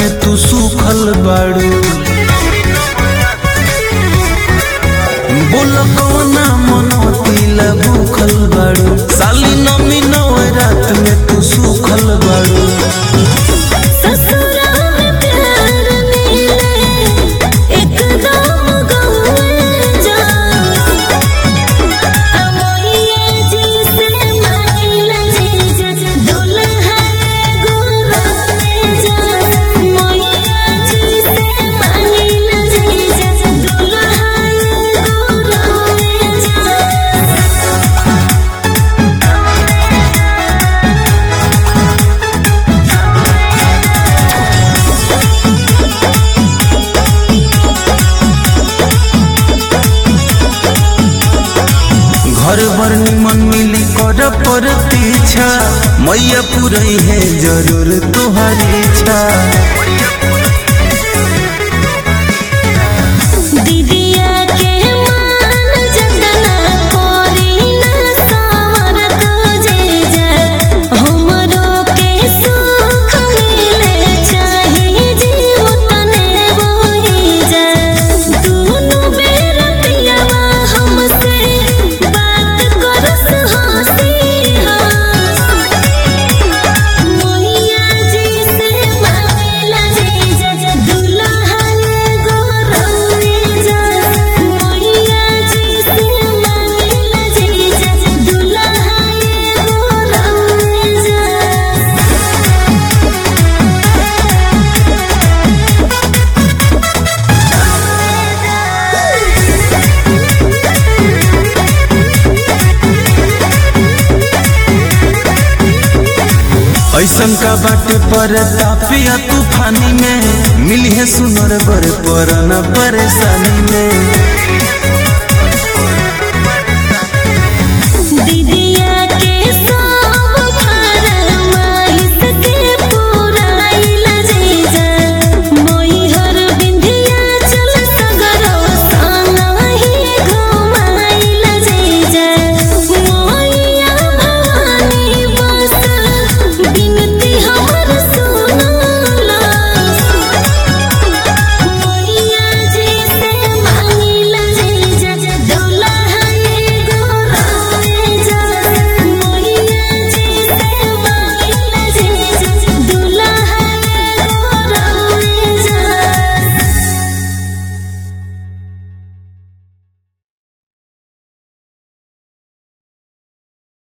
में तू सूखल बाड़ू। बोल कौना मनोती ला भूखल बाड़ू। साली नमी नवे रात में तू सूखल बाड़ू। घर भर निमन मिली कर पर पीछा। मैया पुरई है जरूर तुम्हारी इच्छा। ऐसन का बाटे पर तापिया तूफानी में मिली है सुनर बर पर न परेशानी में।